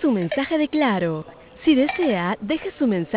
su mensaje de Claro. Si desea, deje su mensaje.